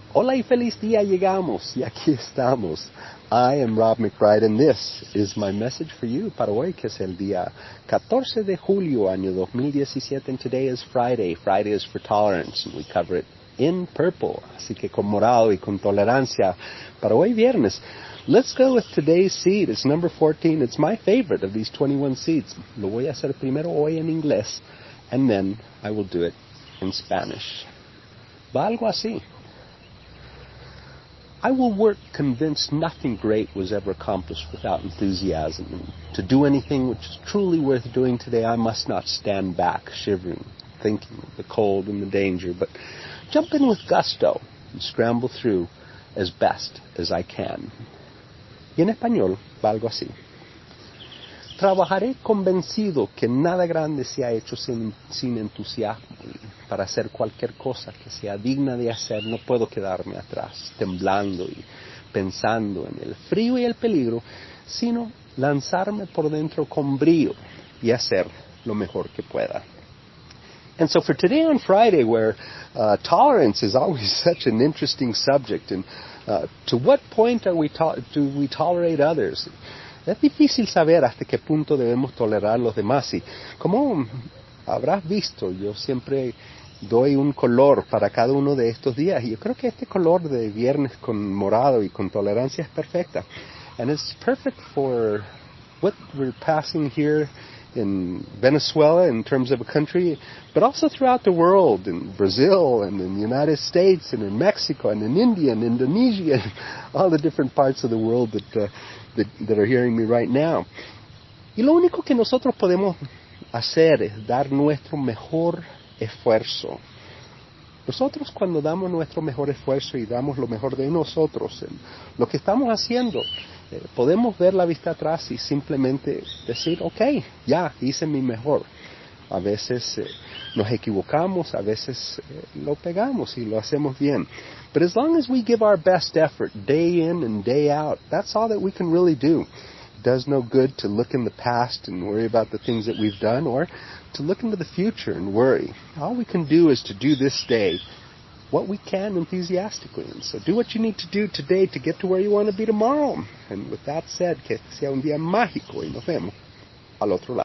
Hola y feliz día, llegamos y aquí estamos. I am Rob McBride and this is my message for you para hoy, que es el día 14 de julio, año 2017, and today is Friday. Friday is for tolerance, and we cover it in purple, así que con morado y con tolerancia para hoy viernes. Let's go with today's seed. It's number 14. It's my favorite of these 21 seeds. Lo voy a hacer primero hoy en inglés, and then I will do it in Spanish. Va algo así. I will work convinced nothing great was ever accomplished without enthusiasm. And to do anything which is truly worth doing today, I must not stand back, shivering, thinking of the cold and the danger, but jump in with gusto and scramble through as best as I can. Y en español va algo así. Trabajaré convencido que nada grande se ha hecho sin entusiasmo. Y para hacer cualquier cosa que sea digna de hacer, no puedo quedarme atrás, temblando y pensando en el frío y el peligro, sino lanzarme por dentro con brío y hacer lo mejor que pueda. And so for today on Friday, where tolerance is always such an interesting subject, and to what point do we tolerate others? Es difícil saber hasta qué punto debemos tolerar a los demás. Y como habrás visto, yo siempre doy un color para cada uno de estos días. Y yo creo que este color de viernes con morado y con tolerancia es perfecta. And it's perfect for what we're passing here in Venezuela in terms of a country, but also throughout the world, in Brazil and in the United States and in Mexico and in India and Indonesia and all the different parts of the world that are hearing me right now. Y lo único que nosotros podemos hacer es dar nuestro mejor esfuerzo. Nosotros cuando damos nuestro mejor esfuerzo y damos lo mejor de nosotros, lo que estamos haciendo, podemos ver la vista atrás y simplemente decir, okay, ya, hice mi mejor. A veces nos equivocamos, a veces lo pegamos y lo hacemos bien. But as long as we give our best effort day in and day out, that's all that we can really do. It does no good to look in the past and worry about the things that we've done, or to look into the future and worry. All we can do is to do this day what we can enthusiastically. And so do what you need to do today to get to where you want to be tomorrow. And with that said, que sea un día mágico y nos vemos al otro lado.